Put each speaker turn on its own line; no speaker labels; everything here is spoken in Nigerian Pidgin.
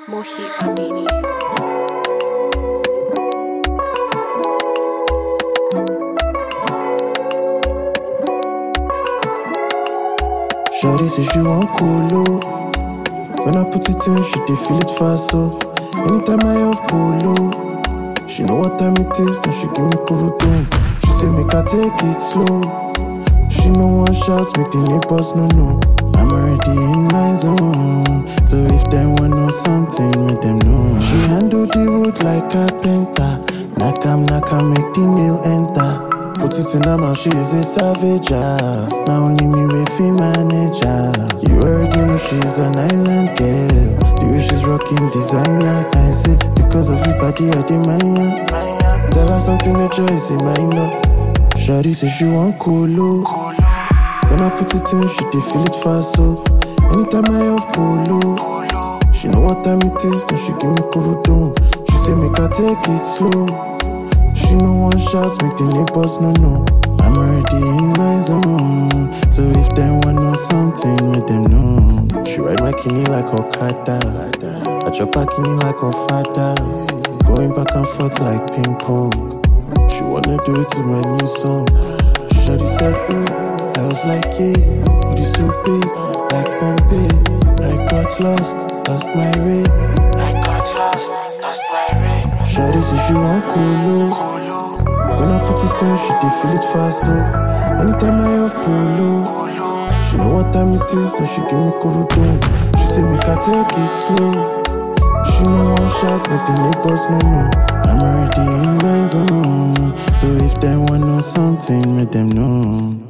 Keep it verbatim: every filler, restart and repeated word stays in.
Mohi Pandini.
Shawty say she want colo. When I put it in, she dey feel it fast so. Anytime I have polo, she know what time it is, then she give me kurudum. She say make I take it slow. She know one shots, make the neighbors no no. I'm already in my zone, so if they want know something, make them know. She handle the wood like carpenter. Knock am, knock am, make the nail enter. Put it in her mouth, she is a savage. ah. Now only me with fee manager. You already know she's an island girl. The way she's rocking designer, I say because of everybody I demand. Tell her something nature is a minor. Shawty say she want colo. When I put it in, she dey feel it fast so. Anytime I have polo, she know what time it is, then she give me kurudum. She say make I take it slow. She know one shots, make the neighbors no no. I'm already in my zone, so if they want know something, make them know. She ride my kidney like Okada. I drop her kidney like Ofada. Going back and forth like ping pong. She wanna do it to my new song. Shawty said, ooh. I was like, yeah, booty so big, like Bombay. I got lost, lost my way. I got lost, lost my way. Shawty say she want colo. When I put it in, she dey feel it fast so. Anytime I have polo, she know what time it is, then she give me kurudum. She say make I take it slow. She know one shots, make the neighbors no no. I'm already in my zone, so if they want know something, make them know.